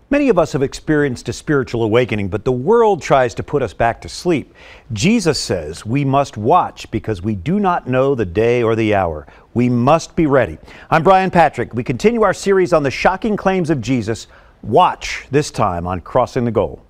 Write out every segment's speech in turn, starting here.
Many of us have experienced a spiritual awakening, but the world tries to put us back to sleep. Jesus says we must watch because we do not know the day or the hour. We must be ready. I'm Brian Patrick. We continue our series on the shocking claims of Jesus. Watch this time on Crossing the Goal.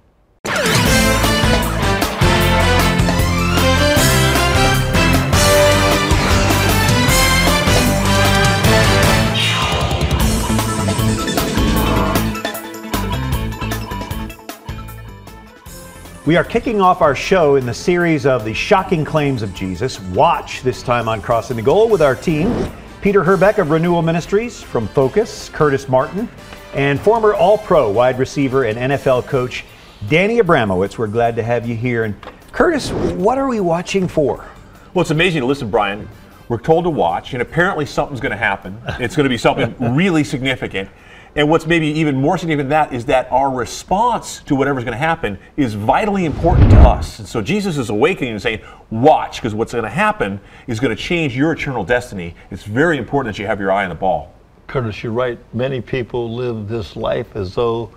We are kicking off our show in the series of the shocking claims of Jesus. Watch this time on Crossing the Goal with our team. Peter Herbeck of Renewal Ministries, from Focus, Curtis Martin, and former All-Pro wide receiver and NFL coach Danny Abramowitz. We're glad to have you here. And Curtis, what are we watching for? Well, it's amazing to listen, Brian. We're told to watch, and apparently something's going to happen. It's going to be something really significant. And what's maybe even more significant than that is that our response to whatever's going to happen is vitally important to us. And so Jesus is awakening and saying, watch, because what's going to happen is going to change your eternal destiny. It's very important that you have your eye on the ball. Curtis, you're right. Many people live this life as though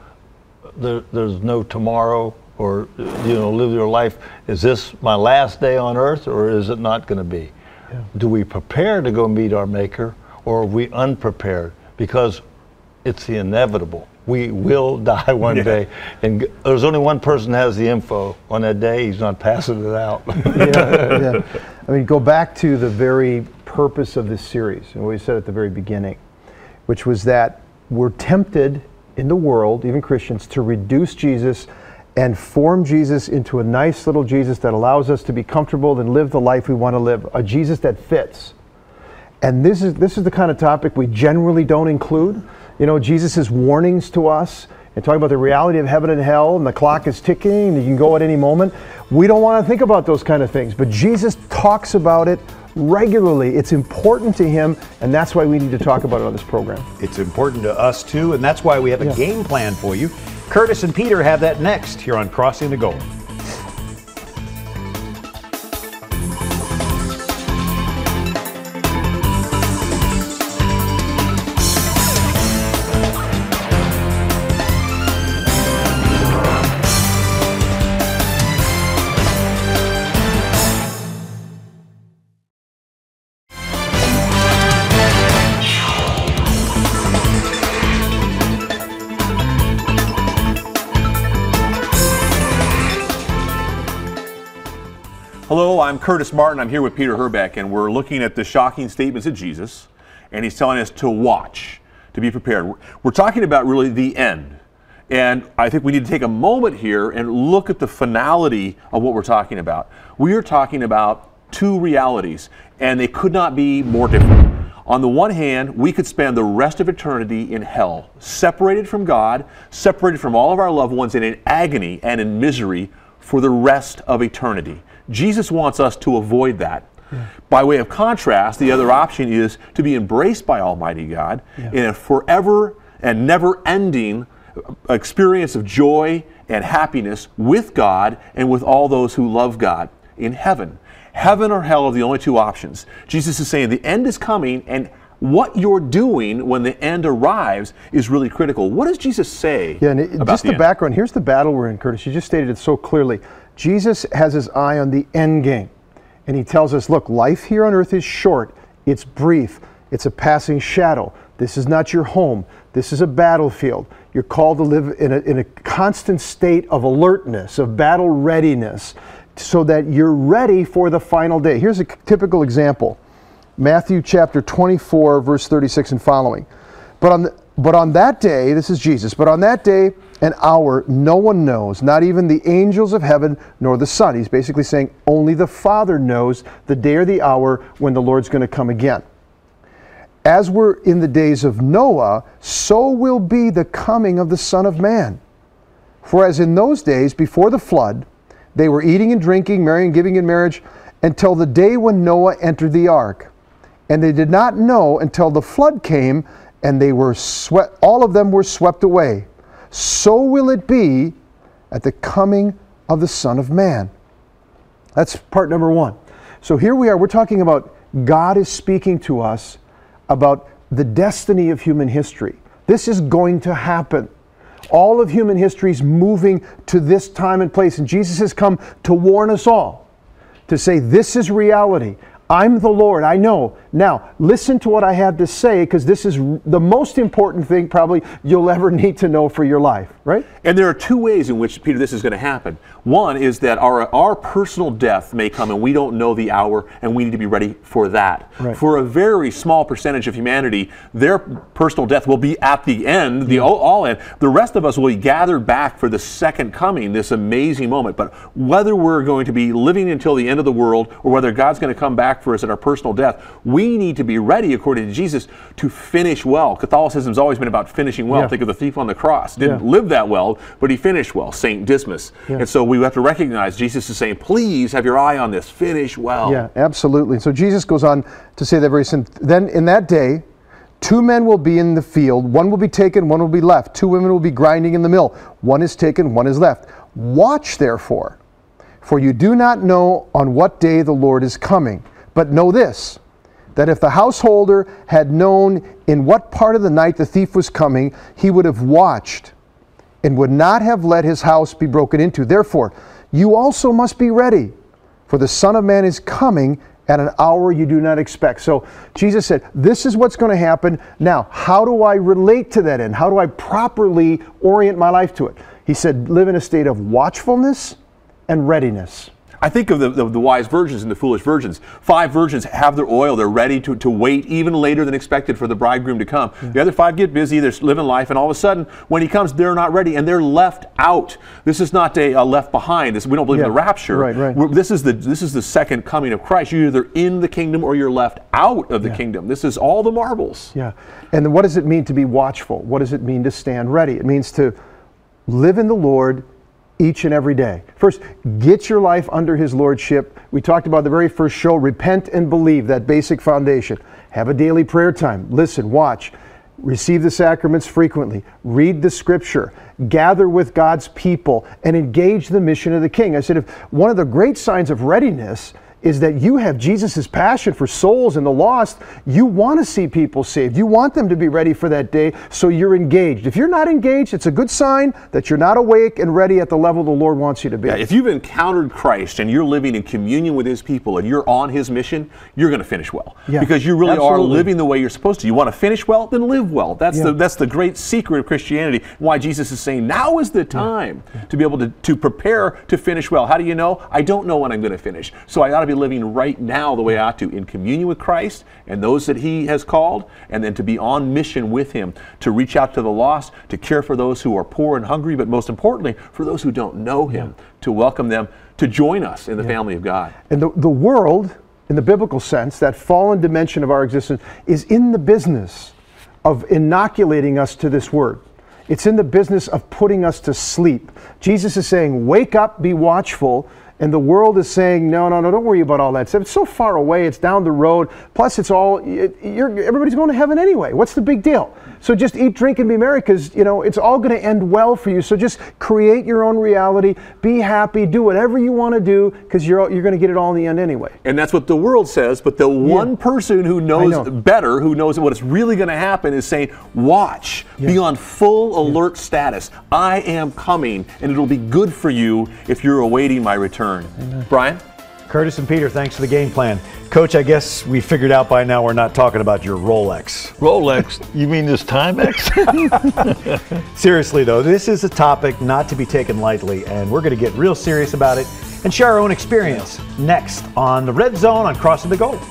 there's no tomorrow, or live your life. Is this my last day on earth, or is it not going to be? Yeah. Do we prepare to go meet our Maker, or are we unprepared? Because it's the inevitable. We will die one day, and there's only one person that has the info on that day. He's not passing it out. Yeah. I mean, go back to the very purpose of this series, and what we said at the very beginning, which was that we're tempted in the world, even Christians, to reduce Jesus and form Jesus into a nice little Jesus that allows us to be comfortable and live the life we want to live, a Jesus that fits. And this is the kind of topic we generally don't include. Jesus' warnings to us and talking about the reality of heaven and hell, and the clock is ticking and you can go at any moment. We don't want to think about those kind of things, but Jesus talks about it regularly. It's important to him, and that's why we need to talk about it on this program. It's important to us too, and that's why we have a game plan for you. Curtis and Peter have that next here on Crossing the Goal. Hello, I'm Curtis Martin. I'm here with Peter Herbeck, and we're looking at the shocking statements of Jesus, and he's telling us to watch, to be prepared. We're talking about really the end, and I think we need to take a moment here and look at the finality of what we're talking about. We are talking about two realities, and they could not be more different. On the one hand, we could spend the rest of eternity in hell, separated from God, separated from all of our loved ones, and in agony and in misery for the rest of eternity. Jesus wants us to avoid that. Yeah. By way of contrast, the other option is to be embraced by Almighty God in a forever and never-ending experience of joy and happiness with God and with all those who love God in heaven. Heaven or hell are the only two options. Jesus is saying the end is coming, and what you're doing when the end arrives is really critical. What does Jesus say about just the background? Here's the battle we're in, Curtis. You just stated it so clearly. Jesus has his eye on the end game, and he tells us, look, life here on earth is short, it's brief, it's a passing shadow. This is not your home. This is a battlefield. You're called to live in a constant state of alertness, of battle readiness, so that you're ready for the final day. Here's a typical example. Matthew chapter 24, verse 36 and following. But on that day, this is Jesus, but on that day and hour no one knows, not even the angels of heaven nor the Son. He's basically saying only the Father knows the day or the hour when the Lord's going to come again. As were in the days of Noah, so will be the coming of the Son of Man. For as in those days before the flood, they were eating and drinking, marrying and giving in marriage, until the day when Noah entered the ark. And they did not know until the flood came, and they were all of them were swept away. So will it be at the coming of the Son of Man. That's part number one. So here we are, we're talking about God is speaking to us about the destiny of human history. This is going to happen. All of human history is moving to this time and place. And Jesus has come to warn us all, to say, this is reality. I'm the Lord, I know. Now, listen to what I have to say, because this is the most important thing probably you'll ever need to know for your life, right? And there are two ways in which, Peter, this is going to happen. One is that our personal death may come, and we don't know the hour, and we need to be ready for that. Right. For a very small percentage of humanity, their personal death will be at the end, the all end. The rest of us will be gathered back for the second coming, this amazing moment. But whether we're going to be living until the end of the world, or whether God's going to come back for us at our personal death, we need to be ready, according to Jesus, to finish well. Catholicism's always been about finishing well. Yeah. Think of the thief on the cross. Didn't live that well, but he finished well, St. Dismas. Yeah. And so we have to recognize Jesus is saying, please have your eye on this, finish well. Yeah, absolutely. So Jesus goes on to say that very soon. Then in that day, 2 men will be in the field, one will be taken, one will be left. 2 women will be grinding in the mill, one is taken, one is left. Watch therefore, for you do not know on what day the Lord is coming. But know this, that if the householder had known in what part of the night the thief was coming, he would have watched and would not have let his house be broken into. Therefore, you also must be ready, for the Son of Man is coming at an hour you do not expect. So Jesus said, this is what's going to happen. Now, how do I relate to that end? How do I properly orient my life to it? He said, live in a state of watchfulness and readiness. I think of the wise virgins and the foolish virgins. 5 virgins have their oil. They're ready to wait even later than expected for the bridegroom to come. Yeah. The other 5 get busy. They're living life. And all of a sudden, when he comes, they're not ready. And they're left out. This is not a left behind. We don't believe in the rapture. Right. This is the second coming of Christ. You're either in the kingdom or you're left out of the kingdom. This is all the marbles. Yeah. And then what does it mean to be watchful? What does it mean to stand ready? It means to live in the Lord each and every day. First, get your life under His Lordship. We talked about the very first show, repent and believe, that basic foundation. Have a daily prayer time. Listen, watch. Receive the sacraments frequently. Read the Scripture. Gather with God's people and engage the mission of the King. I said, if one of the great signs of readiness is that you have Jesus' passion for souls and the lost. You want to see people saved. You want them to be ready for that day, so you're engaged. If you're not engaged, it's a good sign that you're not awake and ready at the level the Lord wants you to be. Yeah, if you've encountered Christ and you're living in communion with His people and you're on His mission, you're going to finish well. Yeah, because you really absolutely. are living the way you're supposed to. You want to finish well? Then live well. That's the great secret of Christianity. Why Jesus is saying now is the time to be able to prepare to finish well. How do you know? I don't know when I'm going to finish. So I ought to be living right now the way I ought to, in communion with Christ and those that He has called, and then to be on mission with Him, to reach out to the lost, to care for those who are poor and hungry, but most importantly, for those who don't know Him, to welcome them to join us in the family of God. And the world, in the biblical sense, that fallen dimension of our existence, is in the business of inoculating us to this word. It's in the business of putting us to sleep. Jesus is saying, wake up, be watchful. And the world is saying, no, don't worry about all that stuff. It's so far away, it's down the road. Plus, everybody's going to heaven anyway. What's the big deal? So just eat, drink, and be merry, because it's all going to end well for you. So just create your own reality, be happy, do whatever you want to do, because you're going to get it all in the end anyway. And that's what the world says, but the one person who knows better, who knows what is really going to happen, is saying, watch, be on full alert status. I am coming, and it'll be good for you if you're awaiting my return. Amen. Brian? Curtis and Peter, thanks for the game plan. Coach, I guess we figured out by now we're not talking about your Rolex. Rolex? You mean this Timex? Seriously, though, this is a topic not to be taken lightly, and we're going to get real serious about it and share our own experience next on The Red Zone on Crossing the Goal.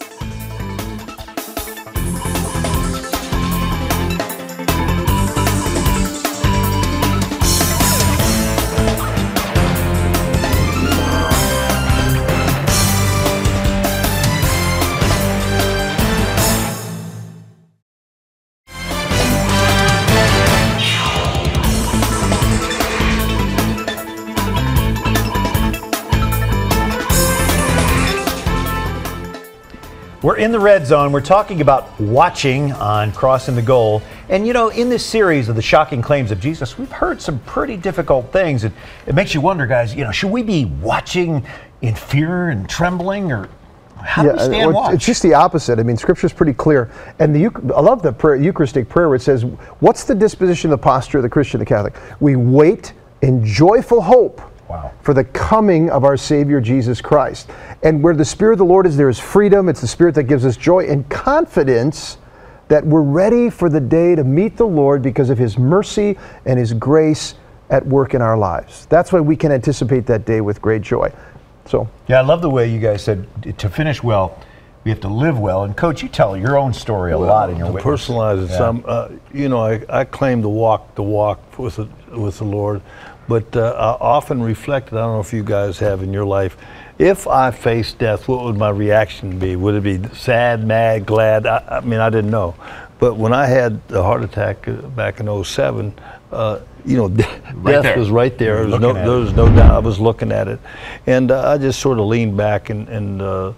We're in the Red Zone. We're talking about watching on Crossing the Goal. And in this series of the shocking claims of Jesus, we've heard some pretty difficult things. It makes you wonder, guys, should we be watching in fear and trembling, or How do we stand well, watch? It's just the opposite. I mean, Scripture's pretty clear. And I love the prayer, Eucharistic prayer where it says, what's the disposition, the posture of the Christian, the Catholic? We wait in joyful hope for the coming of our Savior Jesus Christ. And where the Spirit of the Lord is, there is freedom. It's the Spirit that gives us joy and confidence that we're ready for the day to meet the Lord because of His mercy and His grace at work in our lives. That's why we can anticipate that day with great joy. So, yeah, I love the way you guys said to finish well, we have to live well. And Coach, you tell your own story a lot in your to witness. personalize it some. You know, I claim to walk the walk with the Lord, but I often reflect. I don't know if you guys have in your life. If I faced death, what would my reaction be? Would it be sad, mad, glad? I mean, I didn't know. But when I had the heart attack back in '07, you know, death was right there. There was no doubt. I was looking at it, and I just sort of leaned back, and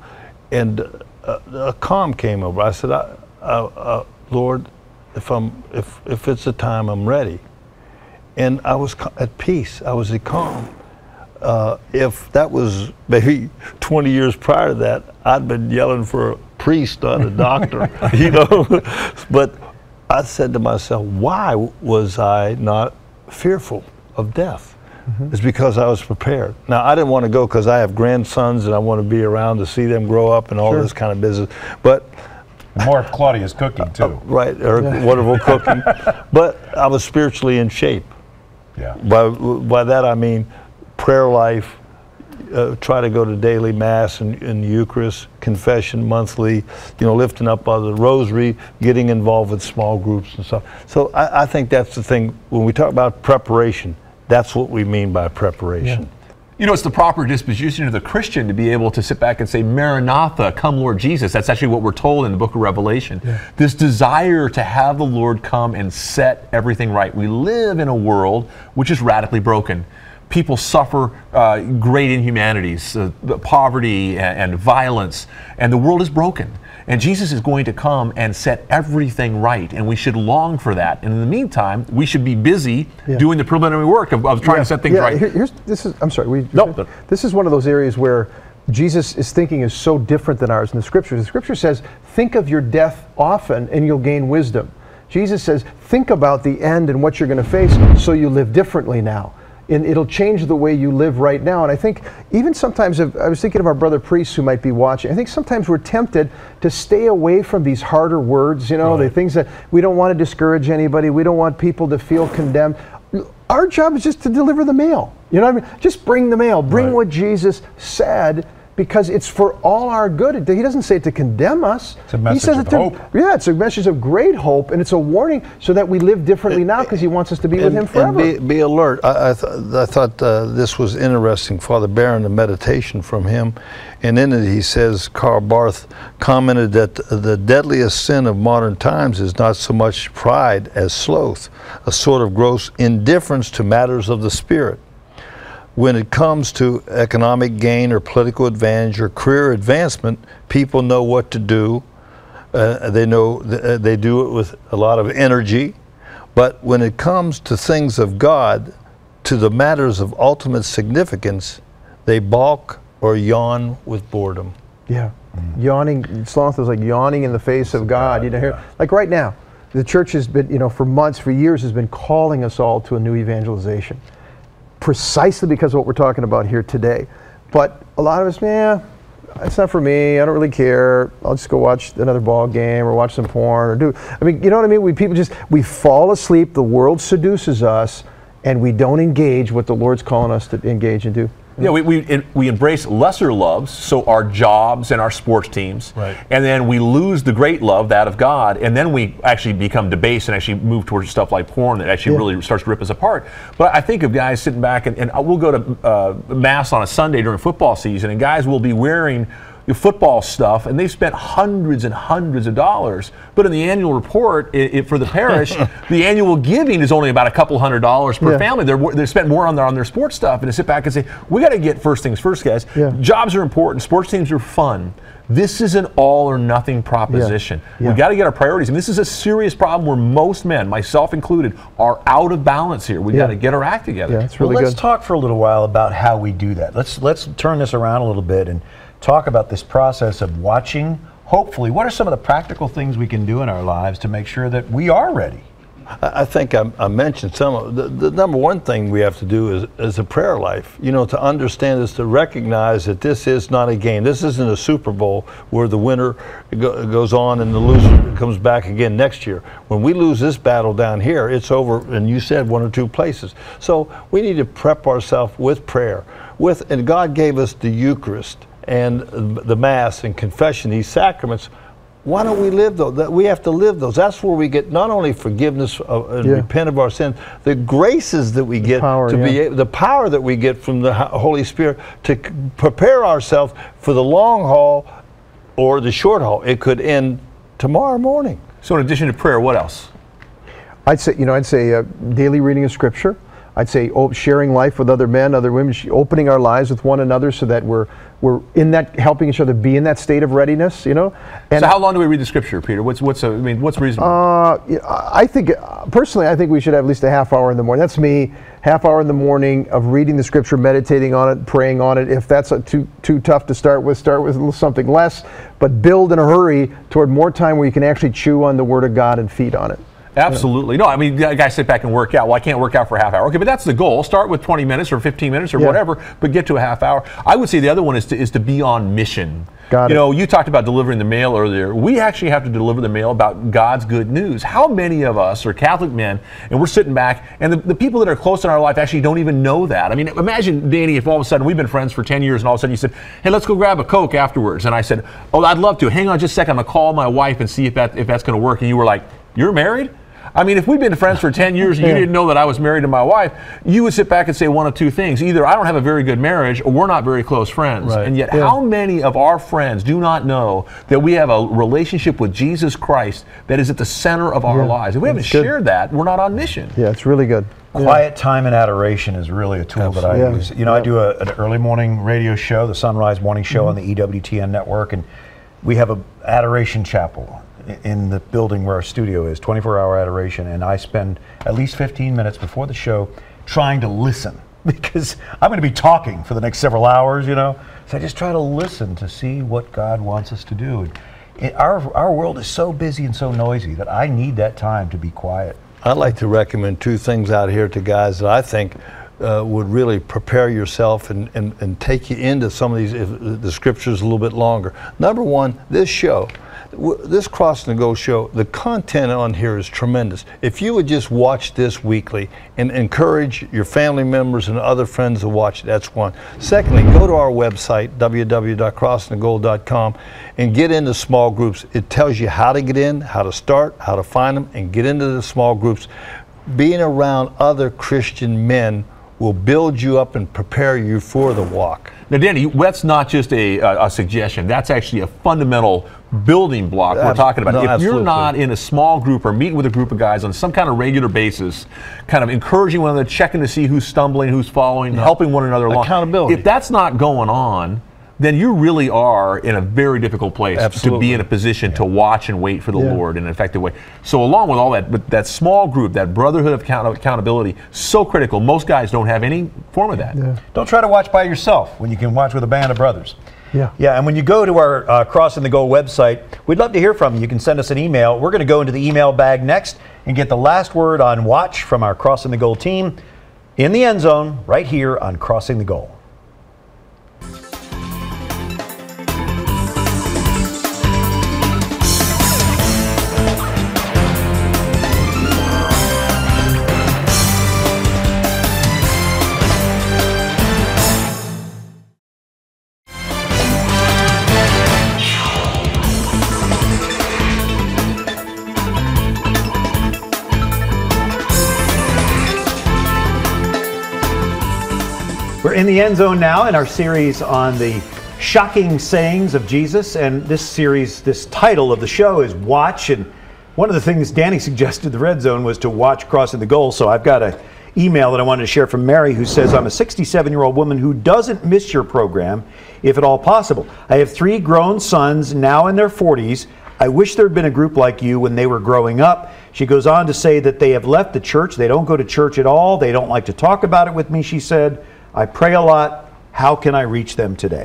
a calm came over. I said, Lord, if it's the time, I'm ready. And I was at peace. I was calm. If that was maybe 20 years prior to that, I'd been yelling for a priest, not a doctor, you know. But I said to myself, why was I not fearful of death? It's because I was prepared. Now, I didn't want to go because I have grandsons and I want to be around to see them grow up and all this kind of business. But more of Claudia's cooking, too. Right, or wonderful cooking. But I was spiritually in shape. Yeah. By that I mean prayer life, try to go to daily Mass and the Eucharist, confession monthly, you know, lifting up the rosary, getting involved with small groups and stuff. So I think that's the thing, when we talk about preparation, that's what we mean by preparation. Yeah. You know, it's the proper disposition of the Christian to be able to sit back and say, Maranatha, come Lord Jesus. That's actually what we're told in the book of Revelation. Yeah. This desire to have the Lord come and set everything right. We live in a world which is radically broken. People suffer great inhumanities, poverty and violence, and the world is broken. And Jesus is going to come and set everything right, and we should long for that. And in the meantime, we should be busy doing the preliminary work of trying to set things right. I'm sorry. This is one of those areas where Jesus' thinking is so different than ours in the Scriptures. The Scripture says, think of your death often and you'll gain wisdom. Jesus says, think about the end and what you're going to face so you live differently now. And it'll change the way you live right now. And I think even sometimes, I was thinking of our brother priests who might be watching, I think sometimes we're tempted to stay away from these harder words, you know, the things that we don't want to discourage anybody, we don't want people to feel condemned. Our job is just to deliver the mail. You know what I mean? Just bring the mail, bring what Jesus said, because it's for all our good. He doesn't say it to condemn us. It's a message of hope. Yeah, it's a message of great hope, and it's a warning so that we live differently now because He wants us to be with Him forever. And be alert. I thought this was interesting. Father Barron, a meditation from him, and in it he says, Karl Barth commented that the deadliest sin of modern times is not so much pride as sloth, a sort of gross indifference to matters of the spirit. When it comes to economic gain or political advantage or career advancement, people know what to do. They know they do it with a lot of energy. But when it comes to things of God, to the matters of ultimate significance, they balk or yawn with boredom. Yeah, yawning. Sloth is like yawning in the face of God. You know, here, like right now, the church has been, you know, for months, for years, has been calling us all to a new evangelization. Precisely because of what we're talking about here today. But a lot of us, it's not for me, I don't really care, I'll just go watch another ball game or watch some porn or you know what I mean? We fall asleep, the world seduces us, and we don't engage what the Lord's calling us to engage and do. Yeah, we embrace lesser loves, so our jobs and our sports teams, and then we lose the great love, that of God, and then we actually become debased and actually move towards stuff like porn that actually really starts to rip us apart. But I think of guys sitting back, and we'll go to Mass on a Sunday during football season, and guys will be wearing football stuff, and they've spent hundreds and hundreds of dollars. But in the annual report for the parish, the annual giving is only about a couple $100s per family. They're spent more on their sports stuff, and to sit back and say, we got to get first things first, guys. Jobs are important. Sports teams are fun. This is an all or nothing proposition. We got to get our priorities. And this is a serious problem where most men, myself included, are out of balance here. We got to get our act together. Yeah, it's really Let's talk for a little while about how we do that. Let's turn this around a little bit and talk about this process of watching. Hopefully, what are some of the practical things we can do in our lives to make sure that we are ready? I think I mentioned some of the number one thing we have to do is a prayer life. You know, to understand is to recognize that this is not a game. This isn't a Super Bowl where the winner goes on and the loser comes back again next year. When we lose this battle down here, it's over, and you said one or two places. So we need to prep ourselves with prayer. And God gave us the Eucharist and the Mass and confession, these sacraments. Why don't we live those? We have to live those. That's where we get not only forgiveness and repent of our sins, the graces that we get the power that we get from the Holy Spirit to prepare ourselves for the long haul or the short haul. It could end tomorrow morning. So in addition to prayer, what else? I'd say daily reading of Scripture. I'd say sharing life with other men, other women, opening our lives with one another so that we're in that, helping each other be in that state of readiness, you know. And so how long do we read the Scripture, Peter? What's reasonable? I think, personally, I think we should have at least a half hour in the morning. That's me, half hour in the morning of reading the Scripture, meditating on it, praying on it. If that's too tough to start with something less, but build in a hurry toward more time where you can actually chew on the Word of God and feed on it. Absolutely. No, I mean, guys sit back and work out. Well, I can't work out for a half hour. Okay, but that's the goal. Start with 20 minutes or 15 minutes or whatever, but get to a half hour. I would say the other one is to be on mission. Got it. You know, you talked about delivering the mail earlier. We actually have to deliver the mail about God's good news. How many of us are Catholic men and we're sitting back and the people that are close in our life actually don't even know that? I mean, imagine, Danny, if all of a sudden we've been friends for 10 years and all of a sudden you said, hey, let's go grab a Coke afterwards. And I said, oh, I'd love to. Hang on just a second. I'm going to call my wife and see if that's going to work. And you were like, you're married? I mean, if we've been friends for 10 years and you didn't know that I was married to my wife, you would sit back and say one of two things. Either I don't have a very good marriage or we're not very close friends. Right. And yet how many of our friends do not know that we have a relationship with Jesus Christ that is at the center of our lives? If we haven't shared that, we're not on mission. Yeah, it's really good. Quiet time and adoration is really a tool that I use. You know, I do an early morning radio show, the Sunrise Morning Show on the EWTN network, and we have an adoration chapel in the building where our studio is, 24-hour adoration, and I spend at least 15 minutes before the show trying to listen, because I'm going to be talking for the next several hours, you know, so I just try to listen to see what God wants us to do. Our world is so busy and so noisy that I need that time to be quiet. I'd like to recommend two things out here to guys that I think would really prepare yourself and take you into some of these, the scriptures a little bit longer. Number one, this show. This Crossing the Goal show, the content on here is tremendous. If you would just watch this weekly and encourage your family members and other friends to watch it, that's one. Secondly, go to our website, www.crossingthegoal.com, and get into small groups. It tells you how to get in, how to start, how to find them, and get into the small groups. Being around other Christian men will build you up and prepare you for the walk. Now, Danny, that's not just a suggestion. That's actually a fundamental building block we're talking about. If you're not in a small group or meeting with a group of guys on some kind of regular basis, kind of encouraging one another, checking to see who's stumbling, who's following, helping one another along. Accountability. If that's not going on, then you really are in a very difficult place to be in a position to watch and wait for the Lord in an effective way. So along with all that, but that small group, that brotherhood of accountability, so critical. Most guys don't have any form of that. Yeah. Don't try to watch by yourself when you can watch with a band of brothers. Yeah, and when you go to our Crossing the Goal website, we'd love to hear from you. You can send us an email. We're going to go into the email bag next and get the last word on watch from our Crossing the Goal team in the end zone right here on Crossing the Goal. We're in the end zone now in our series on the shocking sayings of Jesus, and this series, this title of the show is Watch, and one of the things Danny suggested the red zone was to watch Crossing the Goal, so I've got an email that I wanted to share from Mary who says, I'm a 67-year-old woman who doesn't miss your program, if at all possible. I have 3 grown sons now in their 40s. I wish there had been a group like you when they were growing up. She goes on to say that they have left the church. They don't go to church at all. They don't like to talk about it with me, she said. I pray a lot. How can I reach them today?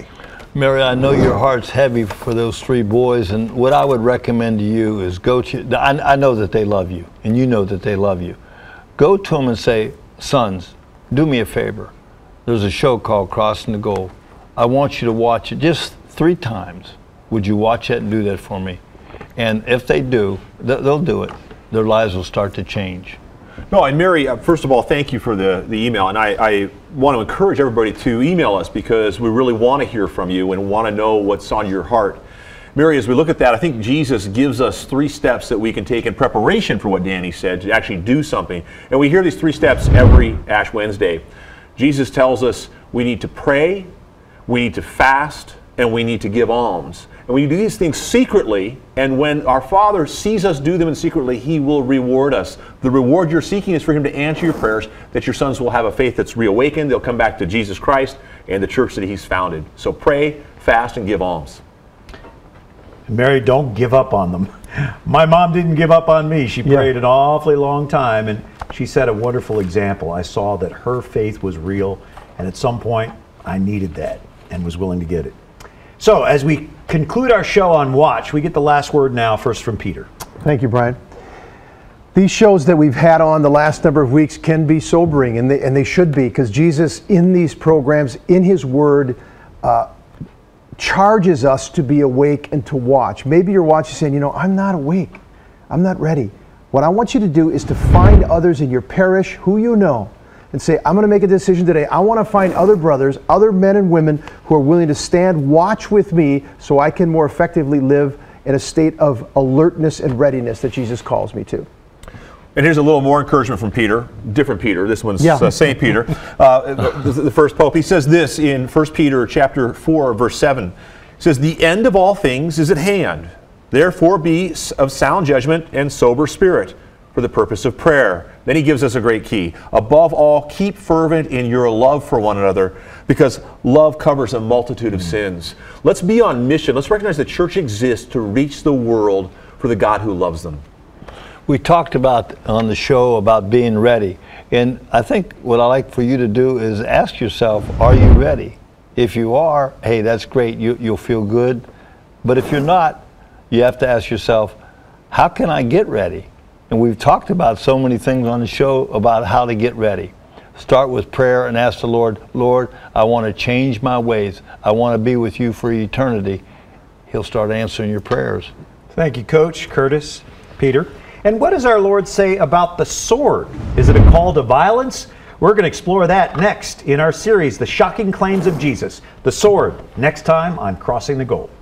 Mary, I know your heart's heavy for those 3 boys, and what I would recommend to you is go to, I know that they love you, and you know that they love you. Go to them and say, sons, do me a favor. There's a show called Crossing the Goal. I want you to watch it just 3 times. Would you watch it and do that for me? And if they do, they'll do it. Their lives will start to change. No, and Mary, first of all, thank you for the email. And I want to encourage everybody to email us because we really want to hear from you and want to know what's on your heart. Mary, as we look at that, I think Jesus gives us 3 steps that we can take in preparation for what Danny said, to actually do something. And we hear these 3 steps every Ash Wednesday. Jesus tells us we need to pray, we need to fast, and we need to give alms. And we do these things secretly, and when our Father sees us do them in secretly, He will reward us. The reward you're seeking is for Him to answer your prayers, that your sons will have a faith that's reawakened, they'll come back to Jesus Christ and the church that He's founded. So pray, fast, and give alms. Mary, don't give up on them. My mom didn't give up on me. She prayed an awfully long time, and she set a wonderful example. I saw that her faith was real, and at some point, I needed that and was willing to get it. So, as we conclude our show on Watch, we get the last word now, first from Peter. Thank you, Brian. These shows that we've had on the last number of weeks can be sobering, and they should be, because Jesus, in these programs, in His Word, charges us to be awake and to watch. Maybe you're watching saying, you know, I'm not awake. I'm not ready. What I want you to do is to find others in your parish who you know and say, I'm going to make a decision today. I want to find other brothers, other men and women who are willing to stand watch with me so I can more effectively live in a state of alertness and readiness that Jesus calls me to. And here's a little more encouragement from Peter, different Peter. This one's St. Peter, the first pope. He says this in 1 Peter chapter 4, verse 7. He says, the end of all things is at hand. Therefore be of sound judgment and sober spirit for the purpose of prayer. Then he gives us a great key. Above all, keep fervent in your love for one another, because love covers a multitude of sins. Let's be on mission. Let's recognize the church exists to reach the world for the God who loves them. We talked about on the show about being ready. And I think what I like for you to do is ask yourself, are you ready? If you are, hey, that's great. You'll feel good. But if you're not, you have to ask yourself, how can I get ready? And we've talked about so many things on the show about how to get ready. Start with prayer and ask the Lord, Lord, I want to change my ways. I want to be with you for eternity. He'll start answering your prayers. Thank you, Coach, Curtis, Peter. And what does our Lord say about the sword? Is it a call to violence? We're going to explore that next in our series, The Shocking Claims of Jesus, the Sword, next time on Crossing the Goal.